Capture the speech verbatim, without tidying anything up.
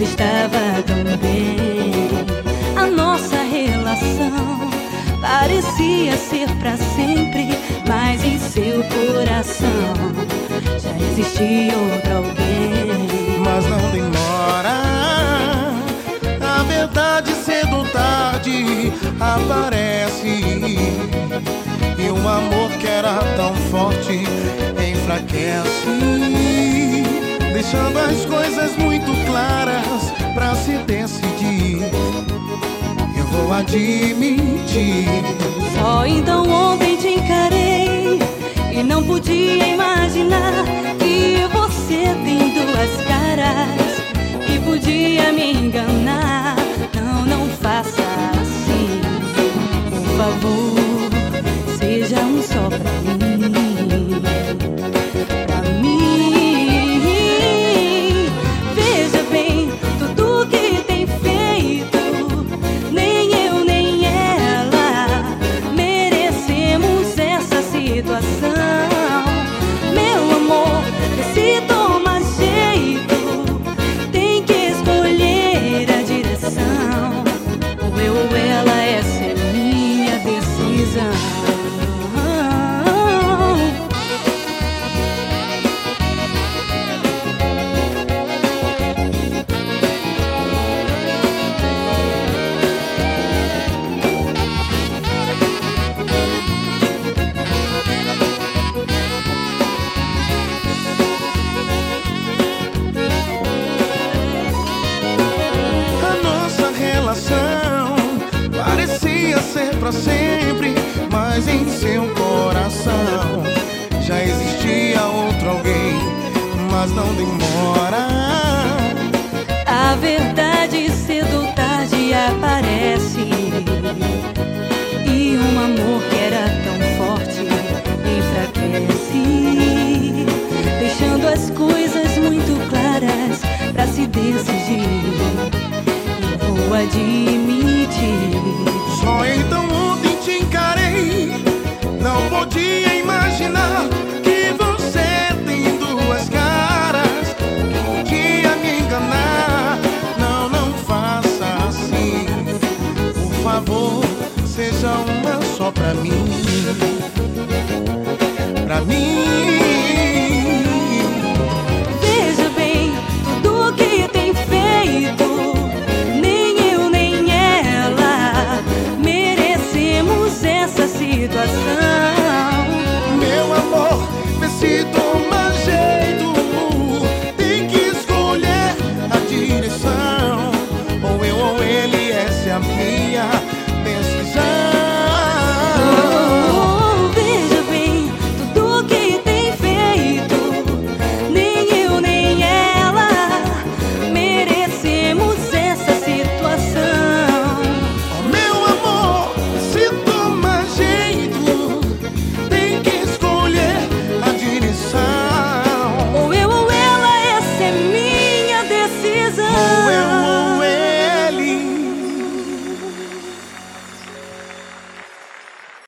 estava tão bem. A nossa relação parecia ser pra sempre, mas em seu coração já existia outro alguém. Mas não demora, a verdade cedo ou tarde aparece, e um amor que era tão forte enfraquece, deixando as coisas muito claras pra se decidir. Eu vou admitir. Só então ontem te encarei e não podia imaginar que você tem duas caras, que podia me enganar. Não, não faça assim, por favor, seja um só pra mim, pra mim. Veja bem, tudo que tem feito, nem eu nem ela merecemos essa situação. Meu amor, se toma jeito, tem que escolher a direção. Ou eu ou ela, essa é minha decisão. Parecia ser pra sempre, mas em seu coração já existia outro alguém. Mas não demora, a verdade cedo ou tarde aparece, e um amor que era tão forte enfraquece, deixando as coisas muito claras pra se decidir. Eu vou admitir. Só então ontem te encarei, não podia imaginar que você tem duas caras, que podia me enganar. Não, não faça assim, por favor, seja uma só pra mim, pra mim. Veja bem, tudo que tem feito, essa situação. Meu amor, vê se toma jeito, tem que escolher a direção. Ou eu ou ele, essa é a minha decisão. Oh, veja bem, tudo que tem feito, nem eu nem ela merecemos essa situação. Oh, meu amor, se toma jeito, tem que escolher a direção. Ou eu ou ela, essa é minha decisão.